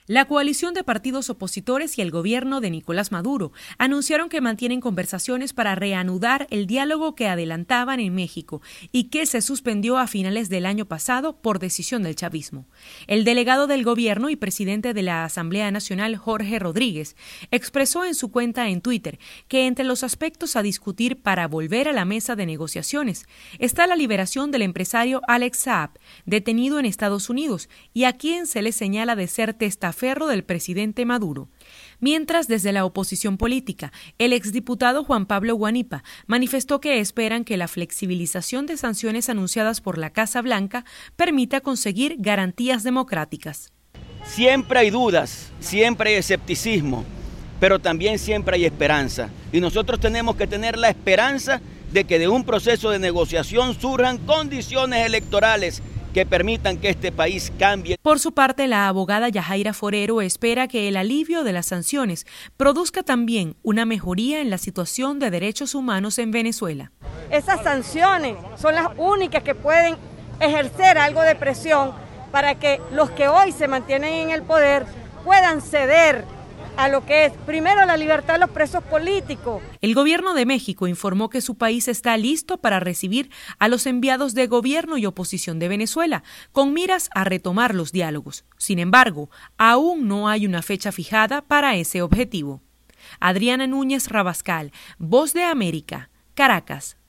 La coalición de partidos opositores y el gobierno de Nicolás Maduro anunciaron que mantienen conversaciones para reanudar el diálogo que adelantaban en México y que se suspendió a finales del año pasado por decisión del chavismo. El delegado del gobierno y presidente de la Asamblea Nacional, Jorge Rodríguez, expresó en su cuenta en Twitter que entre los aspectos a discutir para volver a la mesa de negociaciones está la liberación del empresario Alex Saab, detenido en Estados Unidos y a quien se le señala de ser testaferro del presidente Maduro. Mientras, desde la oposición política, el exdiputado Juan Pablo Guanipa manifestó que esperan que la flexibilización de sanciones anunciadas por la Casa Blanca permita conseguir garantías democráticas. Siempre hay dudas, siempre hay escepticismo, pero también siempre hay esperanza. Y nosotros tenemos que tener la esperanza de que de un proceso de negociación surjan condiciones electorales que permitan que este país cambie. Por su parte, la abogada Yajaira Forero espera que el alivio de las sanciones produzca también una mejoría en la situación de derechos humanos en Venezuela. Esas sanciones son las únicas que pueden ejercer algo de presión para que los que hoy se mantienen en el poder puedan ceder a lo que es, primero, la libertad de los presos políticos. El gobierno de México informó que su país está listo para recibir a los enviados de gobierno y oposición de Venezuela, con miras a retomar los diálogos. Sin embargo, aún no hay una fecha fijada para ese objetivo. Adriana Núñez Rabascal, Voz de América, Caracas.